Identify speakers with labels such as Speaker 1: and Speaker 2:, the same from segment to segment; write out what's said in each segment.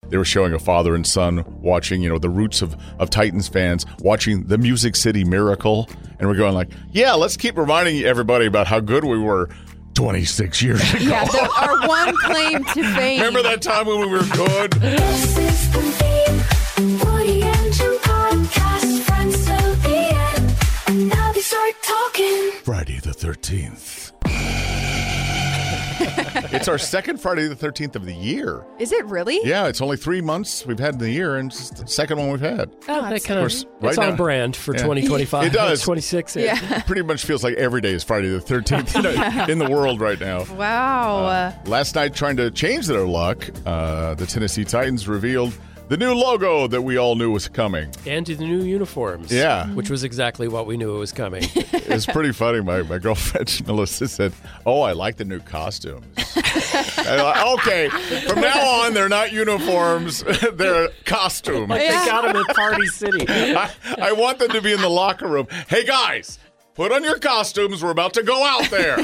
Speaker 1: they were showing a father and son watching, the roots of Titans fans watching the Music City Miracle. And we're going like, yeah, let's keep reminding everybody about how good we were 26 years ago.
Speaker 2: Yeah, our one claim to fame.
Speaker 1: Remember that time when we were good?
Speaker 3: This is the theme. Woody and Jim podcast. Friends till the end. And now they start talking.
Speaker 1: Friday the 13th. It's our second Friday the 13th of the year.
Speaker 2: Is it really?
Speaker 1: Yeah, it's only 3 months we've had in the year, and it's the second one we've had.
Speaker 4: Oh, that kind
Speaker 1: course,
Speaker 4: of
Speaker 1: right
Speaker 4: it's
Speaker 1: now-
Speaker 4: on brand for
Speaker 1: Yeah.
Speaker 4: 2025.
Speaker 1: It does.
Speaker 4: 26.
Speaker 2: Yeah.
Speaker 1: It pretty much feels like every day is Friday the 13th in the world right now.
Speaker 2: Wow.
Speaker 1: Last night, trying to change their luck, the Tennessee Titans revealed the new logo that we all knew was coming.
Speaker 4: And to the new uniforms.
Speaker 1: Yeah.
Speaker 4: Which was exactly what we knew it was coming.
Speaker 1: It's pretty funny. My girlfriend, Melissa, said, "Oh, I like the new costumes." And I'm like, okay, from now on, they're not uniforms. They're costumes.
Speaker 4: Like they got them at Party City.
Speaker 1: I want them to be in the locker room. Hey, guys, put on your costumes. We're about to go out there.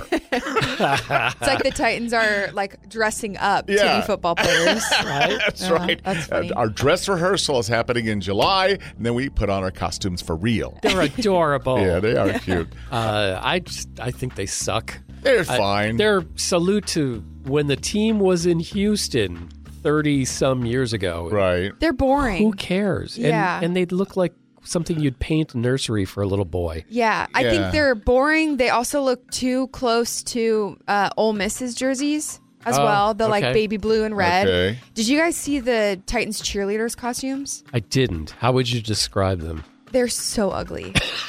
Speaker 2: It's like the Titans are like dressing up to
Speaker 1: Yeah.
Speaker 2: be football players.
Speaker 4: Right?
Speaker 1: That's right.
Speaker 2: That's funny.
Speaker 1: Our dress rehearsal is happening in July, and then we put on our costumes for real.
Speaker 4: They're adorable.
Speaker 1: Yeah, they are cute.
Speaker 4: I think they suck.
Speaker 1: They're fine.
Speaker 4: Their salute to when the team was in Houston 30-some years ago.
Speaker 1: Right.
Speaker 2: They're boring.
Speaker 4: Who cares?
Speaker 2: Yeah.
Speaker 4: And they'd look like something you'd paint a nursery for a little boy.
Speaker 2: Yeah, I
Speaker 1: Yeah.
Speaker 2: think they're boring. They also look too close to Ole Miss's jerseys as
Speaker 4: Oh,
Speaker 2: well. The like
Speaker 4: okay.
Speaker 2: baby blue and red.
Speaker 1: Okay.
Speaker 2: Did you guys see the Titans cheerleaders costumes?
Speaker 4: I didn't. How would you describe them?
Speaker 2: They're so ugly.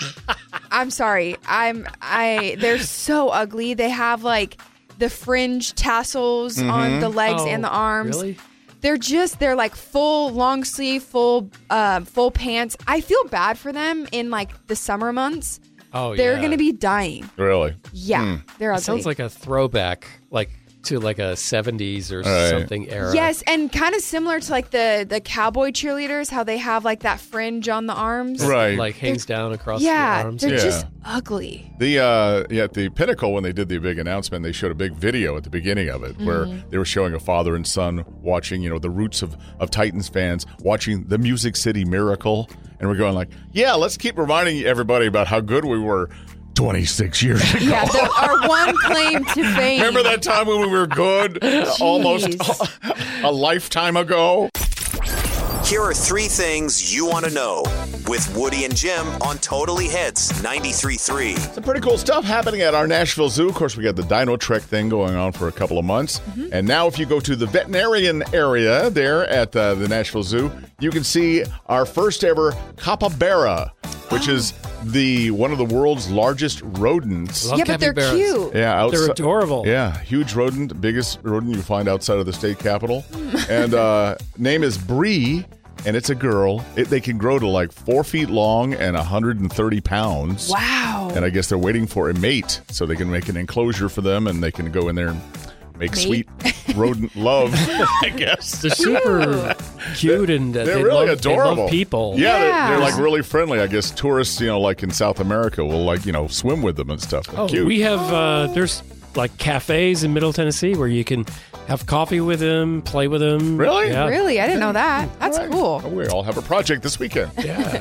Speaker 2: I'm sorry. They're so ugly. They have like the fringe tassels on the legs and the arms.
Speaker 4: Really?
Speaker 2: They're like full long sleeve, full pants. I feel bad for them in like the summer months.
Speaker 4: Oh,
Speaker 2: They're
Speaker 4: yeah.
Speaker 2: going to be dying.
Speaker 1: Really?
Speaker 2: Yeah, they're ugly.
Speaker 4: It sounds like a throwback, like to like a 70s or
Speaker 1: Right.
Speaker 4: something era.
Speaker 2: yes, and kind of similar to like the cowboy cheerleaders, how they have like that fringe on the arms.
Speaker 1: Right.
Speaker 4: Like hangs down across
Speaker 2: Yeah,
Speaker 4: the arms.
Speaker 2: they're
Speaker 1: Yeah.
Speaker 2: just ugly.
Speaker 1: At the Pinnacle, when they did the big announcement, they showed a big video at the beginning of it where they were showing a father and son watching, the roots of Titans fans watching the Music City Miracle. And we're going like, yeah, let's keep reminding everybody about how good we were 26 years ago.
Speaker 2: Yeah, our one claim to fame.
Speaker 1: Remember that time when we were good? Almost a lifetime ago?
Speaker 5: Here are three things you want to know with Woody and Jim on Totally Hits 93.3.
Speaker 1: Some pretty cool stuff happening at our Nashville Zoo. Of course, we got the Dino Trek thing going on for a couple of months. And now if you go to the veterinarian area there at the Nashville Zoo, you can see our first ever capybara, which is one of the world's largest rodents.
Speaker 4: Love
Speaker 2: Yeah, but they're
Speaker 4: capybaras.
Speaker 2: cute.
Speaker 1: Yeah,
Speaker 4: They're adorable.
Speaker 1: Yeah, huge rodent, biggest rodent you find outside of the state capitol. And name is Bree, and it's a girl. They can grow to like 4 feet long and 130 pounds.
Speaker 2: Wow.
Speaker 1: And I guess they're waiting for a mate so they can make an enclosure for them and they can go in there and make
Speaker 2: Mate?
Speaker 1: sweet rodent love, I guess.
Speaker 4: They're super cute and
Speaker 1: They're
Speaker 4: they
Speaker 1: really
Speaker 4: love,
Speaker 1: adorable.
Speaker 4: They love people.
Speaker 1: Yeah,
Speaker 2: Yeah.
Speaker 1: they're like really friendly. I guess tourists, like in South America, will like, swim with them and stuff. They're cute.
Speaker 4: We have, there's like cafes in Middle Tennessee where you can have coffee with them, play with them.
Speaker 1: Really?
Speaker 4: Yeah.
Speaker 2: Really? I didn't know that. That's
Speaker 1: Right.
Speaker 2: cool.
Speaker 1: Oh, we all have a project this weekend.
Speaker 4: Yeah.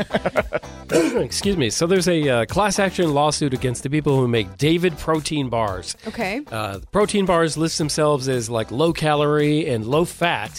Speaker 4: Excuse me. So there's a class action lawsuit against the people who make David protein bars.
Speaker 2: Okay.
Speaker 4: The protein bars list themselves as like low calorie and low fat.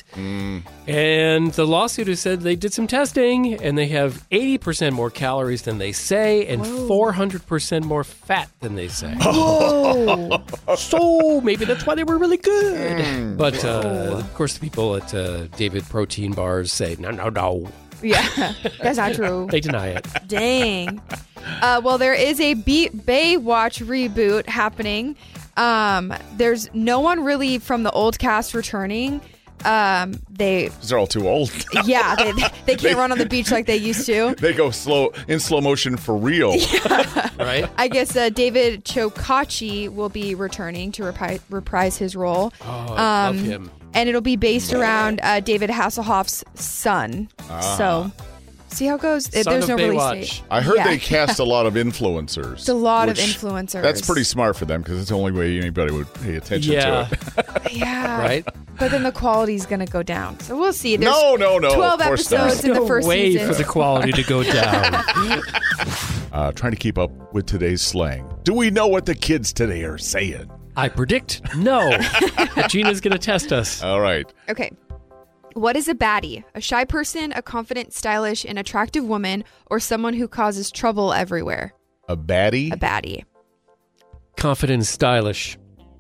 Speaker 4: And the lawsuit has said they did some testing and they have 80% more calories than they say and 400% more fat than they say.
Speaker 2: Whoa.
Speaker 4: So maybe that's why they were really good. But of course, the people at David Protein Bars say, no.
Speaker 2: Yeah, that's not true.
Speaker 4: They deny it.
Speaker 2: Dang. Well, there is a Baywatch reboot happening. There's no one really from the old cast returning. They
Speaker 1: 'Cause they're all too old.
Speaker 2: they can't run on the beach like they used to.
Speaker 1: They go in slow motion for real.
Speaker 4: Right?
Speaker 2: I guess David Chokachi will be returning to reprise his role.
Speaker 4: Oh, I love him.
Speaker 2: And it'll be based around David Hasselhoff's son. So See how it goes.
Speaker 4: Son
Speaker 2: There's
Speaker 4: of
Speaker 2: no release
Speaker 4: Baywatch.
Speaker 2: date.
Speaker 1: I heard
Speaker 2: Yeah.
Speaker 1: they cast a lot of influencers.
Speaker 2: It's a lot of
Speaker 1: which-
Speaker 2: influencers.
Speaker 1: That's pretty smart for them because it's the only way anybody would pay attention
Speaker 4: Yeah.
Speaker 1: to it.
Speaker 2: Yeah.
Speaker 4: Right?
Speaker 2: But then the quality's going to go down. So we'll see. There's
Speaker 1: No,
Speaker 2: 12
Speaker 1: of course not.
Speaker 2: episodes in the
Speaker 4: No
Speaker 2: first
Speaker 4: way
Speaker 2: season.
Speaker 4: for the quality to go down.
Speaker 1: Trying to keep up with today's slang. Do we know what the kids today are saying?
Speaker 4: I predict no. But Gina's going to test us.
Speaker 1: All right.
Speaker 2: Okay. What is a baddie? A shy person, a confident, stylish, and attractive woman, or someone who causes trouble everywhere?
Speaker 1: A baddie?
Speaker 2: A baddie.
Speaker 4: Confident and stylish.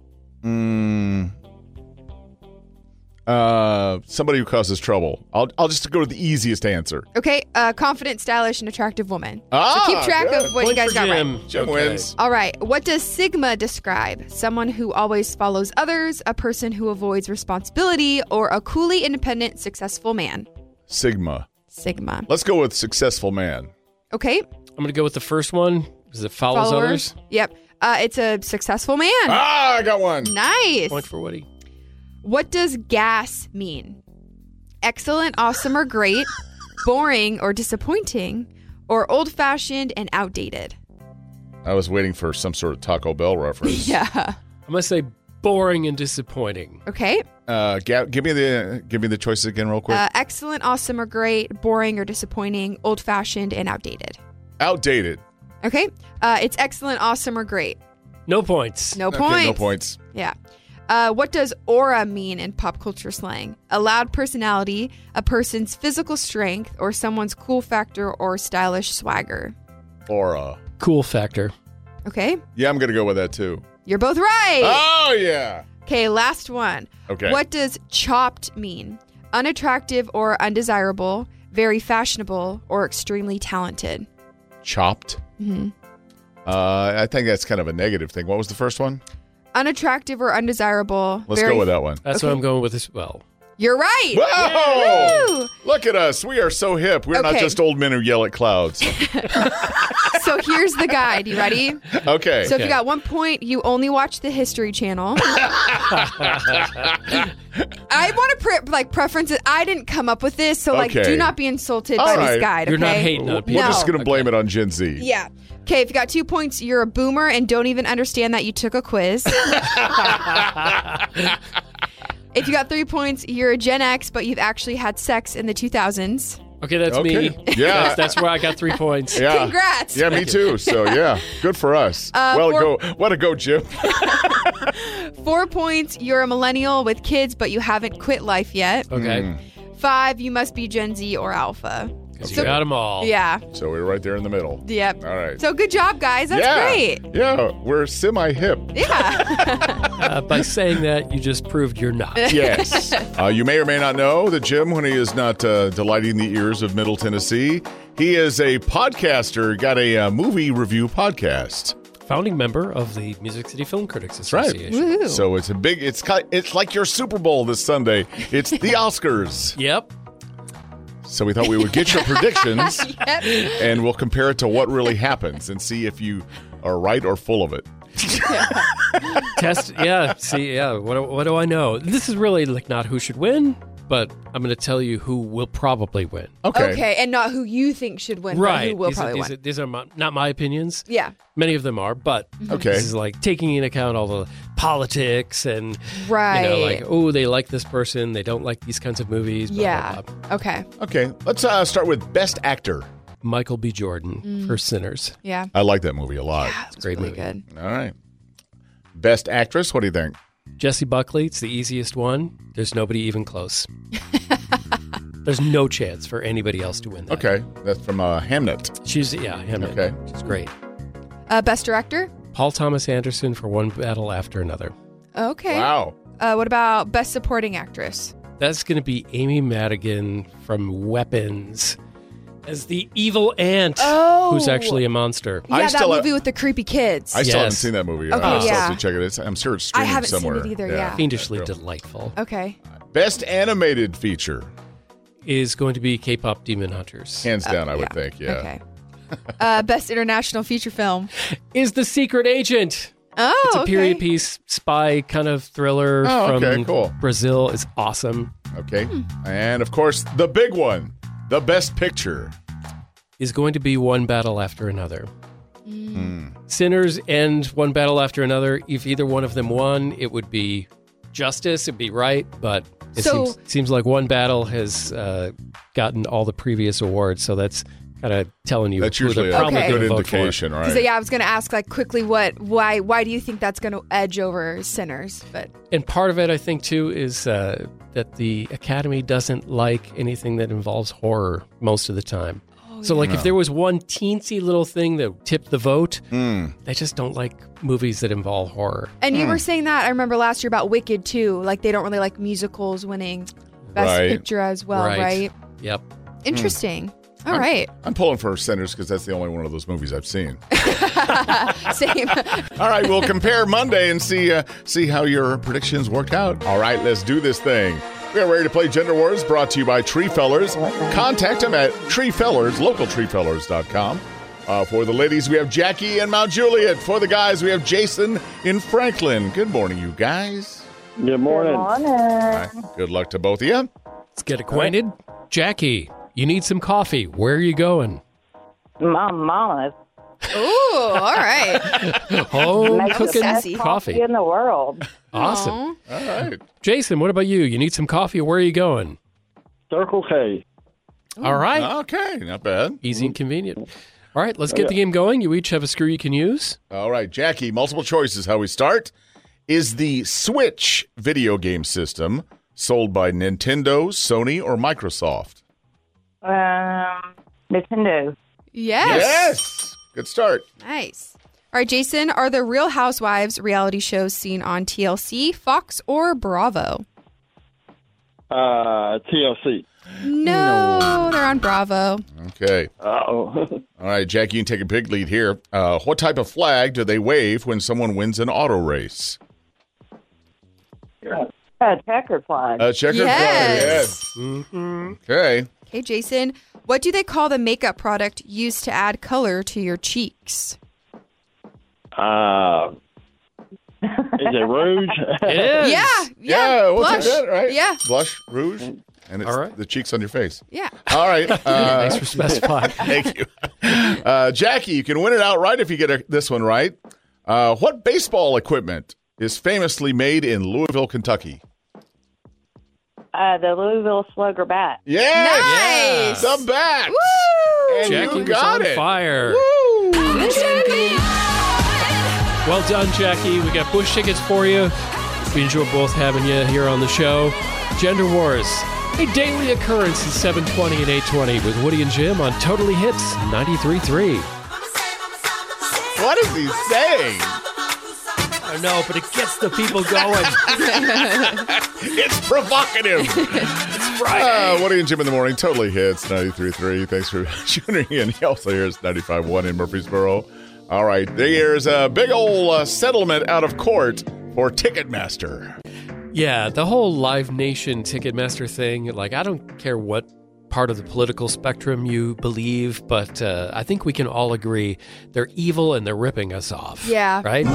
Speaker 1: Somebody who causes trouble. I'll just go to the easiest answer.
Speaker 2: Okay. Confident, stylish, and attractive woman.
Speaker 1: Ah,
Speaker 2: so keep track
Speaker 1: good.
Speaker 2: of what you
Speaker 4: Point
Speaker 2: guys
Speaker 4: for
Speaker 2: got right.
Speaker 4: Jim.
Speaker 1: Jim
Speaker 4: Okay.
Speaker 1: wins.
Speaker 2: All right. What does Sigma describe? Someone who always follows others, a person who avoids responsibility, or a coolly independent, successful man?
Speaker 1: Sigma.
Speaker 2: Sigma.
Speaker 1: Let's go with successful man.
Speaker 2: Okay.
Speaker 4: I'm going to go with the first one because it follows
Speaker 2: Follower.
Speaker 4: others.
Speaker 2: Yep. It's a successful man.
Speaker 1: I got one.
Speaker 2: Nice.
Speaker 4: Point for Woody.
Speaker 2: What does gas mean? Excellent, awesome, or great, boring or disappointing, or old-fashioned and outdated?
Speaker 1: I was waiting for some sort of Taco Bell reference.
Speaker 2: Yeah.
Speaker 4: I'm going to say boring and disappointing.
Speaker 2: Okay.
Speaker 1: Give me the choices again real quick.
Speaker 2: Excellent, awesome, or great, boring or disappointing, old-fashioned and outdated.
Speaker 1: Outdated.
Speaker 2: Okay. It's excellent, awesome, or great.
Speaker 4: No points.
Speaker 2: No
Speaker 1: Okay,
Speaker 2: points.
Speaker 1: no points.
Speaker 2: Yeah. What does aura mean in pop culture slang? A loud personality, a person's physical strength, or someone's cool factor or stylish swagger?
Speaker 1: Aura.
Speaker 4: Cool factor.
Speaker 2: Okay.
Speaker 1: Yeah, I'm going to go with that too.
Speaker 2: You're both right.
Speaker 1: Oh, yeah.
Speaker 2: Okay, last one.
Speaker 1: Okay.
Speaker 2: What does chopped mean? Unattractive or undesirable, very fashionable, or extremely talented?
Speaker 1: Chopped.
Speaker 2: Mm-hmm.
Speaker 1: I think that's kind of a negative thing. What was the first one?
Speaker 2: Unattractive or undesirable.
Speaker 1: Let's go with that one.
Speaker 4: That's what I'm going with as well.
Speaker 2: You're right.
Speaker 1: Whoa!
Speaker 2: Woo!
Speaker 1: Look at us. We are so hip. We're not
Speaker 2: Okay.
Speaker 1: just old men who yell at clouds.
Speaker 2: So here's the guide. You ready?
Speaker 1: Okay.
Speaker 2: So if you
Speaker 4: Okay.
Speaker 2: got 1 point, you only watch the History Channel. I want to preference it. I didn't come up with this, so
Speaker 1: Okay.
Speaker 2: do not be insulted
Speaker 1: All
Speaker 2: by
Speaker 1: right.
Speaker 2: this guide.
Speaker 4: You're not
Speaker 2: okay?
Speaker 4: hating on
Speaker 1: We're
Speaker 4: people.
Speaker 1: just
Speaker 2: No.
Speaker 1: going to blame it on Gen Z.
Speaker 2: Yeah. Okay, if you got 2 points, you're a boomer and don't even understand that you took a quiz. If you got 3 points, you're a Gen X, but you've actually had sex in the 2000s.
Speaker 4: Okay, that's
Speaker 1: Okay.
Speaker 4: me.
Speaker 1: Yeah.
Speaker 4: That's where I got 3 points.
Speaker 1: Yeah.
Speaker 2: Congrats.
Speaker 1: Yeah, me too. So, yeah, good for us. Way to go, Jim.
Speaker 2: 4 points, you're a millennial with kids, but you haven't quit life yet.
Speaker 4: Okay.
Speaker 2: 5, you must be Gen Z or Alpha.
Speaker 4: Because you got them all.
Speaker 2: Yeah.
Speaker 1: So we're right there in the middle.
Speaker 2: Yep.
Speaker 1: All right.
Speaker 2: So good job, guys. That's
Speaker 1: yeah.
Speaker 2: great.
Speaker 1: Yeah, we're semi-hip.
Speaker 2: Yeah.
Speaker 4: By saying that, you just proved you're not.
Speaker 1: Yes. You may or may not know that Jim, when he is not delighting the ears of Middle Tennessee, he is a podcaster, got a movie review podcast.
Speaker 4: Founding member of the Music City Film Critics
Speaker 1: That's right.
Speaker 4: Association.
Speaker 2: Woohoo.
Speaker 1: So it's like your Super Bowl this Sunday. It's the Oscars.
Speaker 4: Yep.
Speaker 1: So we thought we would get your predictions
Speaker 2: Yep.
Speaker 1: and we'll compare it to what really happens and see if you are right or full of it.
Speaker 4: Test. Yeah. See. Yeah. What do I know? This is really like not who should win, but I'm going to tell you who will probably win.
Speaker 2: Okay, and not who you think should win, but
Speaker 4: Right.
Speaker 2: who will
Speaker 4: These are-
Speaker 2: probably
Speaker 4: these
Speaker 2: win.
Speaker 4: are- these are not my opinions.
Speaker 2: Yeah.
Speaker 4: Many of them are, but
Speaker 1: Okay.
Speaker 4: this is like taking into account all the politics and
Speaker 2: Right.
Speaker 4: you know, like oh, they like this person, they don't like these kinds of movies. Blah,
Speaker 2: Yeah.
Speaker 4: blah, blah.
Speaker 2: Okay.
Speaker 1: Okay. Let's start with Best Actor.
Speaker 4: Michael B. Jordan for Sinners.
Speaker 2: Yeah.
Speaker 1: I like that movie a lot.
Speaker 2: It's
Speaker 4: great
Speaker 2: really
Speaker 4: movie.
Speaker 2: good.
Speaker 1: All right. Best Actress. What do you think?
Speaker 4: Jesse Buckley. It's the easiest one. There's nobody even close. There's no chance for anybody else to win that.
Speaker 1: Okay. That's from Hamnet.
Speaker 4: She's Hamnet.
Speaker 1: Okay.
Speaker 4: She's great.
Speaker 2: Best director?
Speaker 4: Paul Thomas Anderson for One Battle After Another.
Speaker 2: Okay.
Speaker 1: Wow.
Speaker 2: What about best supporting actress?
Speaker 4: That's going to be Amy Madigan from Weapons as the evil aunt
Speaker 2: Oh.
Speaker 4: who's actually a monster.
Speaker 2: Yeah,
Speaker 1: I
Speaker 2: that
Speaker 1: still-
Speaker 2: movie with the creepy kids.
Speaker 1: I still haven't
Speaker 4: Yes.
Speaker 1: seen that movie.
Speaker 2: Okay,
Speaker 1: I still
Speaker 2: yeah.
Speaker 1: have to check it. I'm sure it's
Speaker 2: I
Speaker 1: streaming
Speaker 2: haven't
Speaker 1: somewhere.
Speaker 2: seen it either, yeah.
Speaker 4: Fiendishly
Speaker 1: Cool.
Speaker 4: delightful.
Speaker 2: Okay.
Speaker 1: Best Animated Feature.
Speaker 4: Is going to be K-pop Demon Hunters.
Speaker 1: Hands down, I would think. Yeah.
Speaker 2: Okay. Best international feature film.
Speaker 4: Is The Secret Agent.
Speaker 2: Oh,
Speaker 4: It's a
Speaker 2: okay.
Speaker 4: period piece spy kind of thriller
Speaker 1: Oh,
Speaker 4: from
Speaker 1: okay, cool.
Speaker 4: Brazil. It's awesome.
Speaker 1: Okay. And of course, the big one, the Best Picture.
Speaker 4: is going to be one battle after another. Sinners and one battle after another. If either one of them won, it would be justice, it'd be right, but it seems like one battle has gotten all the previous awards, so that's kind of telling you
Speaker 1: That's
Speaker 4: who
Speaker 1: usually
Speaker 4: they're
Speaker 1: a
Speaker 4: probably
Speaker 1: good
Speaker 4: going to vote for.
Speaker 1: indication, right?
Speaker 2: So, I was going to ask like quickly why do you think that's going to edge over Sinners? But
Speaker 4: And part of it, I think, too, is that the Academy doesn't like anything that involves horror most of the time. So, like, if there was one teensy little thing that tipped the vote, they just don't like movies that involve horror.
Speaker 2: And you were saying that, I remember last year about Wicked, too. Like, they don't really like musicals winning Best Picture as well, right?
Speaker 4: Yep.
Speaker 2: Interesting. All right.
Speaker 1: I'm pulling for Sinners because that's the only one of those movies I've seen.
Speaker 2: Same.
Speaker 1: All right, we'll compare Monday and see how your predictions worked out. All right, let's do this thing. We are ready to play Gender Wars, brought to you by Tree Fellers. Contact them at treefellers, localtreefellers.com. For the ladies, we have Jackie in Mount Juliet. For the guys, we have Jason in Franklin. Good morning, you guys.
Speaker 6: Good morning.
Speaker 1: All right, good luck to both of you.
Speaker 4: Let's get acquainted. Jackie, you need some coffee. Where are you going?
Speaker 7: My mama's.
Speaker 2: Ooh, all right.
Speaker 4: Home
Speaker 7: Makes the
Speaker 4: cooking
Speaker 7: best
Speaker 4: coffee.
Speaker 7: in the world.
Speaker 4: Awesome.
Speaker 2: Aw.
Speaker 1: All right.
Speaker 4: Jason, what about you? You need some coffee. Where are you going?
Speaker 6: Circle K.
Speaker 4: All right.
Speaker 1: Okay, not bad.
Speaker 4: Easy and convenient. All right, let's get the game going. You each have a screw you can use.
Speaker 1: All right, Jackie, multiple choices how we start. Is the Switch video game system sold by Nintendo, Sony, or Microsoft?
Speaker 7: Nintendo.
Speaker 2: Yes.
Speaker 1: Yes! Good start.
Speaker 2: Nice. All right, Jason, are the Real Housewives reality shows seen on TLC, Fox, or Bravo?
Speaker 6: TLC.
Speaker 2: No, they're on Bravo.
Speaker 1: Okay.
Speaker 6: Uh-oh.
Speaker 1: All right, Jackie, you can take a big lead here. What type of flag do they wave when someone wins an auto race?
Speaker 7: A checkered flag.
Speaker 1: A checkered
Speaker 2: Yes.
Speaker 1: flag. Yes. Okay.
Speaker 2: Okay, Jason, what do they call the makeup product used to add color to your cheeks?
Speaker 6: Is it rouge?
Speaker 4: It is.
Speaker 2: Yeah.
Speaker 1: What's
Speaker 2: Blush.
Speaker 1: that, right?
Speaker 2: Yeah.
Speaker 1: Blush, rouge, and it's
Speaker 4: All right.
Speaker 1: the cheeks on your face.
Speaker 2: Yeah.
Speaker 1: All right.
Speaker 4: Thanks for specifying.
Speaker 1: Thank you. Jackie, you can win it outright if you get this one right. What baseball equipment is famously made in Louisville, Kentucky?
Speaker 7: The Louisville Slugger bat.
Speaker 1: Yes!
Speaker 2: Nice.
Speaker 1: The bat!
Speaker 2: Woo!
Speaker 1: And
Speaker 4: Jackie
Speaker 1: you
Speaker 4: was
Speaker 1: got
Speaker 4: on
Speaker 1: it.
Speaker 4: fire.
Speaker 1: Woo!
Speaker 4: Well done, Jackie. We got Bush tickets for you. We enjoy both having you here on the show. Gender Wars, a daily occurrence at 7:20 and 8:20 with Woody and Jim on Totally Hits 93.3.
Speaker 1: What is he saying?
Speaker 4: I don't know, but it gets the people going.
Speaker 1: It's provocative.
Speaker 4: It's Friday.
Speaker 1: Woody and Jim in the morning, Totally Hits 93.3. Thanks for tuning in. He also hears 95.1 in Murfreesboro. All right, there's a big old settlement out of court for Ticketmaster.
Speaker 4: Yeah, the whole Live Nation Ticketmaster thing, like, I don't care what part of the political spectrum you believe, but I think we can all agree they're evil and they're ripping us off.
Speaker 2: Yeah.
Speaker 4: Right?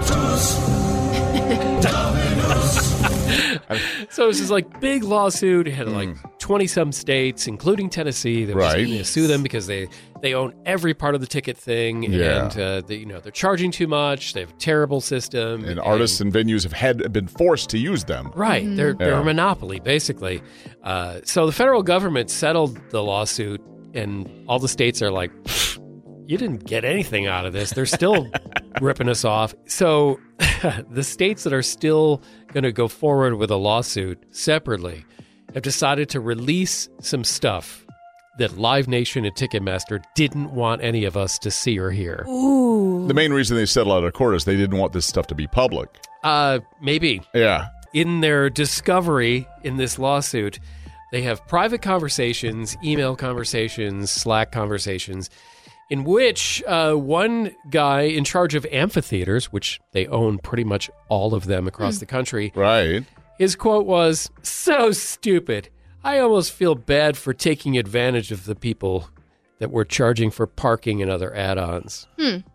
Speaker 4: So this is like big lawsuit. It had like 20-some states, including Tennessee, that was
Speaker 1: Right.
Speaker 4: going to sue them because they own every part of the ticket thing,
Speaker 1: Yeah.
Speaker 4: and they're charging too much. They have a terrible system,
Speaker 1: And artists and venues have been forced to use them.
Speaker 4: right. They're
Speaker 1: Yeah.
Speaker 4: a monopoly, basically. So the federal government settled the lawsuit, and all the states are like, you didn't get anything out of this. They're still ripping us off. So the states that are still going to go forward with a lawsuit separately have decided to release some stuff that Live Nation and Ticketmaster didn't want any of us to see or hear.
Speaker 1: The main reason they settled out of court is they didn't want this stuff to be public.
Speaker 4: Maybe.
Speaker 1: Yeah.
Speaker 4: In their discovery in this lawsuit, they have private conversations, email conversations, Slack conversations, in which one guy in charge of amphitheaters, which they own pretty much all of them across the country,
Speaker 1: Right.
Speaker 4: his quote was, "So stupid. I almost feel bad for taking advantage of the people that were charging for parking and other add-ons."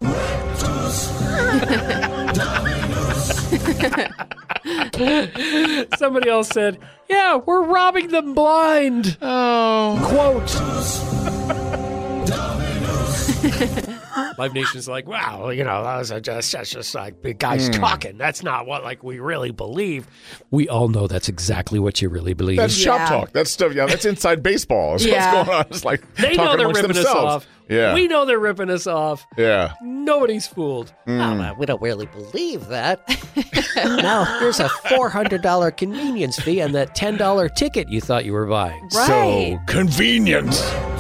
Speaker 4: Somebody else said, "Yeah, we're robbing them blind."
Speaker 1: Oh.
Speaker 4: Quote. Live Nation's like, wow, those are just like big guys talking. That's not what like we really believe. We all know that's exactly what you really believe.
Speaker 1: That's shop
Speaker 2: Yeah.
Speaker 1: talk. That's stuff. Yeah, that's inside baseball. That's
Speaker 2: Yeah.
Speaker 1: what's going on. It's like
Speaker 4: They know
Speaker 1: talking
Speaker 4: they're
Speaker 1: amongst
Speaker 4: ripping us
Speaker 1: themselves.
Speaker 4: off.
Speaker 1: Yeah.
Speaker 4: We know they're ripping us off.
Speaker 1: Yeah.
Speaker 4: Nobody's fooled.
Speaker 8: We don't really believe that. Now, here's a $400 convenience fee and that $10 ticket you thought you were buying.
Speaker 2: Right.
Speaker 1: So convenient.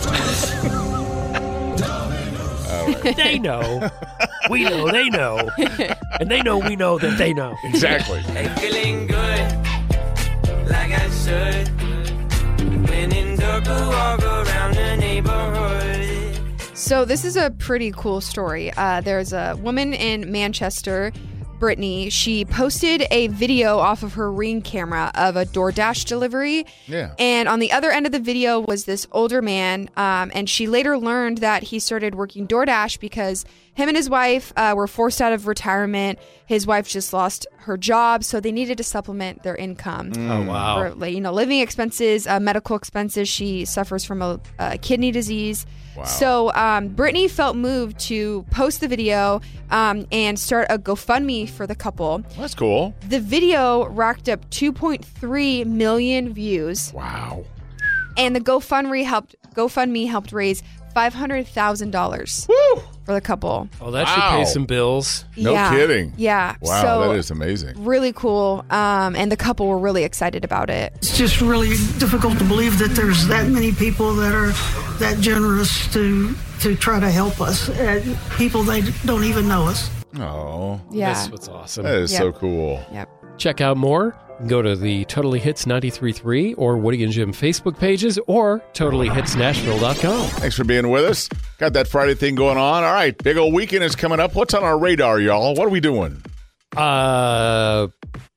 Speaker 4: They know. We know they know. And they know we know that they know.
Speaker 1: Exactly.
Speaker 9: Feeling good, like I should. When in dark, walk around the neighborhood.
Speaker 2: So this is a pretty cool story. There's a woman in Manchester, Brittany. She posted a video off of her Ring camera of a DoorDash delivery.
Speaker 1: Yeah.
Speaker 2: And on the other end of the video was this older man. And she later learned that he started working DoorDash because him and his wife were forced out of retirement. His wife just lost her job, so they needed to supplement their income.
Speaker 4: Oh, wow.
Speaker 2: For, living expenses, medical expenses. She suffers from a kidney disease.
Speaker 1: Wow.
Speaker 2: So Brittany felt moved to post the video and start a GoFundMe for the couple.
Speaker 1: That's cool.
Speaker 2: The video racked up 2.3 million views,
Speaker 1: Wow.
Speaker 2: and the GoFundMe helped raise $500,000
Speaker 1: Woo!
Speaker 2: for the couple.
Speaker 4: Oh, that should
Speaker 1: Wow.
Speaker 4: pay some bills.
Speaker 1: No kidding.
Speaker 2: Yeah.
Speaker 1: Wow,
Speaker 2: so
Speaker 1: that is amazing.
Speaker 2: really cool. And the couple were really excited about it.
Speaker 10: It's just really difficult to believe that there's that many people that are that generous to try to help us. People, they don't even know us.
Speaker 1: Oh,
Speaker 2: Yeah.
Speaker 4: That's what's awesome.
Speaker 1: that is
Speaker 2: Yep.
Speaker 1: so cool.
Speaker 2: Yep.
Speaker 4: Check out more. Go to the Totally Hits 93.3 or Woody and Jim Facebook pages or TotallyHitsNashville.com.
Speaker 1: Thanks for being with us. Got that Friday thing going on. All right, big old weekend is coming up. What's on our radar, y'all? What are we doing?
Speaker 4: Going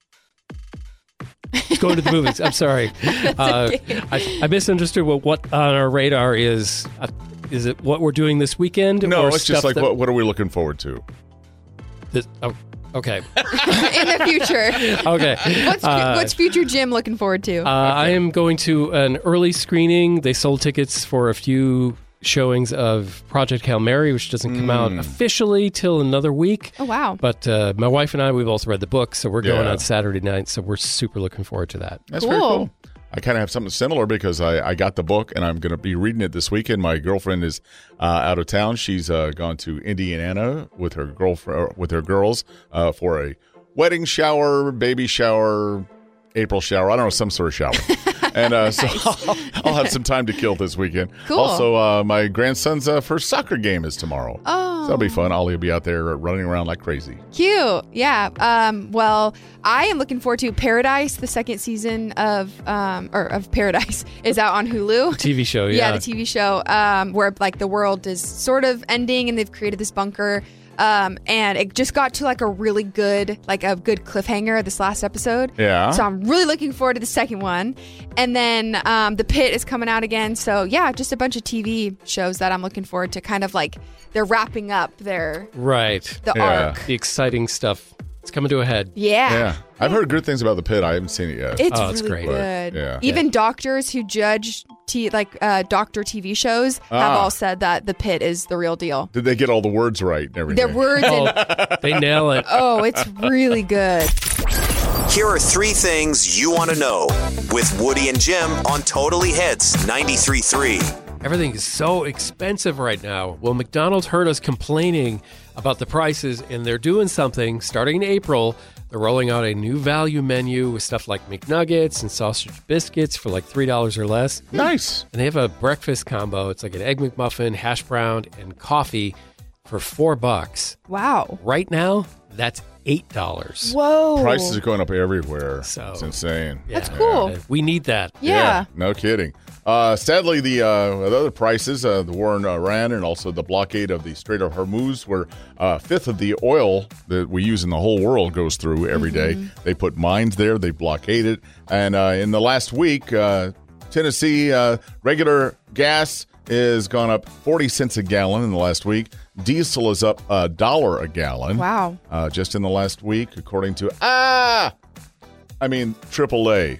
Speaker 4: to the movies. I'm sorry. I misunderstood what on our radar is. Is it what we're doing this weekend?
Speaker 1: No,
Speaker 4: or
Speaker 1: it's just
Speaker 4: stuff
Speaker 1: like
Speaker 4: that-
Speaker 1: what are we looking forward to?
Speaker 4: Okay.
Speaker 2: In the future.
Speaker 4: Okay.
Speaker 2: What's future Jim looking forward to?
Speaker 4: I am going to an early screening. They sold tickets for a few showings of Project Hail Mary, which doesn't come out officially till another week.
Speaker 2: Oh, wow.
Speaker 4: But my wife and I, we've also read the book, so we're going
Speaker 1: Yeah.
Speaker 4: on Saturday night. So we're super looking forward to that.
Speaker 1: That's
Speaker 2: Cool.
Speaker 1: very cool. I kind of have something similar because I got the book and I'm going to be reading it this weekend. My girlfriend is out of town. She's gone to Indiana with her girlfriend with her girls for a wedding shower, baby shower, April shower. I don't know, some sort of shower. And so I'll have some time to kill this weekend.
Speaker 2: Cool.
Speaker 1: Also, my grandson's first soccer game is tomorrow.
Speaker 2: Oh.
Speaker 1: So that'll be fun. Ollie will be out there running around like crazy.
Speaker 2: Cute. Yeah. Well, I am looking forward to Paradise. The second season of Paradise is out on Hulu.
Speaker 4: TV show,
Speaker 2: Yeah, the TV show where like the world is sort of ending and they've created this bunker. And it just got to like a really good, like a good cliffhanger this last episode.
Speaker 1: Yeah.
Speaker 2: So I'm really looking forward to the second one. And then The Pit is coming out again. So yeah, just a bunch of TV shows that I'm looking forward to. Kind of like they're wrapping up the
Speaker 4: Right.
Speaker 2: arc.
Speaker 4: The exciting stuff. It's coming to a head.
Speaker 1: Yeah. I've heard good things about The Pit. I haven't seen it yet.
Speaker 2: It's
Speaker 4: it's
Speaker 2: really
Speaker 4: great.
Speaker 2: good.
Speaker 1: Yeah.
Speaker 2: Even doctors who judge doctor TV shows have all said that The Pit is the real deal.
Speaker 1: Did they get all the words right and everything?
Speaker 2: Their words and
Speaker 4: They nail it.
Speaker 2: oh, it's really good.
Speaker 5: Here are three things you want to know with Woody and Jim on Totally Hits 93.3.
Speaker 4: Everything is so expensive right now. Well, McDonald's heard us complaining about the prices, and they're doing something starting in April. They're rolling out a new value menu with stuff like McNuggets and sausage biscuits for like $3 or less.
Speaker 1: Nice.
Speaker 4: And they have a breakfast combo. It's like an Egg McMuffin, hash brown, and coffee for $4.
Speaker 2: Wow.
Speaker 4: Right now, that's $8.
Speaker 2: Whoa.
Speaker 1: Prices are going up everywhere.
Speaker 4: So-
Speaker 1: it's insane.
Speaker 2: That's cool.
Speaker 4: We need that.
Speaker 2: Yeah.
Speaker 1: No kidding. Sadly, the other prices, the war in Iran and also the blockade of the Strait of Hormuz, where a fifth of the oil that we use in the whole world goes through every day. They put mines there. They blockade it. And in the last week, Tennessee regular gas has gone up 40 cents a gallon in the last week. Diesel is up $1 a gallon.
Speaker 2: Wow.
Speaker 1: Just in the last week, according to AAA.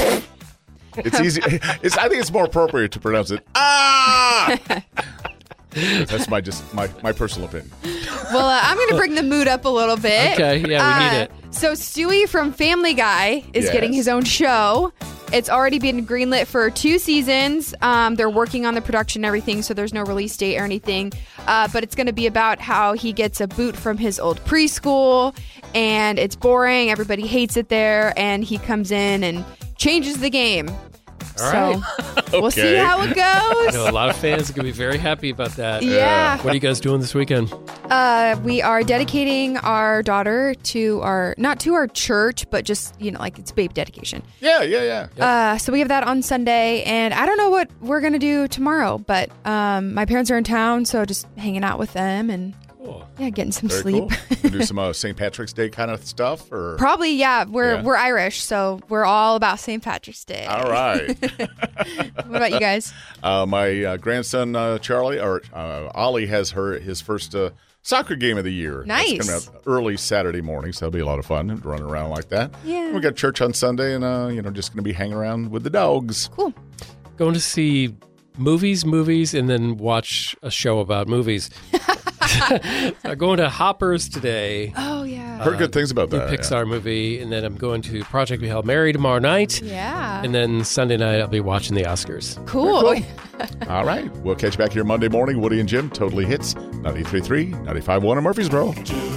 Speaker 1: It's easy. I think it's more appropriate to pronounce it. That's my personal opinion.
Speaker 2: Well, I'm going to bring the mood up a little bit.
Speaker 4: Okay, yeah, we need it.
Speaker 2: So Stewie from Family Guy is
Speaker 1: Yes.
Speaker 2: getting his own show. It's already been greenlit for 2 seasons. They're working on the production and everything, so there's no release date or anything. But it's going to be about how he gets a boot from his old preschool, and it's boring. Everybody hates it there, and he comes in and changes the game.
Speaker 4: All
Speaker 2: So
Speaker 4: right.
Speaker 2: we'll see
Speaker 1: Okay.
Speaker 2: how it
Speaker 4: I know
Speaker 2: goes.
Speaker 4: a lot of fans are going to be very happy about that.
Speaker 2: Yeah.
Speaker 4: What are you guys doing this weekend?
Speaker 2: We are dedicating our daughter to not to our church, but just, like it's babe dedication.
Speaker 1: Yeah.
Speaker 2: So we have that on Sunday, and I don't know what we're going to do tomorrow, but my parents are in town, so just hanging out with them and
Speaker 4: Cool.
Speaker 2: getting some
Speaker 1: Very
Speaker 2: sleep.
Speaker 1: cool. You do some St. Patrick's Day kind of stuff, or
Speaker 2: Probably, yeah. We're
Speaker 1: Yeah.
Speaker 2: we're Irish, so we're all about St. Patrick's Day.
Speaker 1: all right.
Speaker 2: What about you guys?
Speaker 1: My grandson Charlie or Ollie has his first soccer game of the year. That's
Speaker 2: Nice.
Speaker 1: coming up early Saturday morning, so it'll be a lot of fun running around like that.
Speaker 2: Yeah.
Speaker 1: We got church on Sunday, and just going to be hanging around with the dogs.
Speaker 2: Cool.
Speaker 4: Going to see movies, and then watch a show about movies. I'm going to Hoppers today.
Speaker 2: Oh, yeah.
Speaker 1: Heard good things about
Speaker 4: New
Speaker 1: that.
Speaker 4: Pixar movie, and then I'm going to Project Hail Mary tomorrow night.
Speaker 2: Yeah.
Speaker 4: And then Sunday night, I'll be watching the Oscars.
Speaker 2: Cool.
Speaker 1: All right. We'll catch you back here Monday morning. Woody and Jim, Totally Hits, 93.3, 95.1 in Murfreesboro.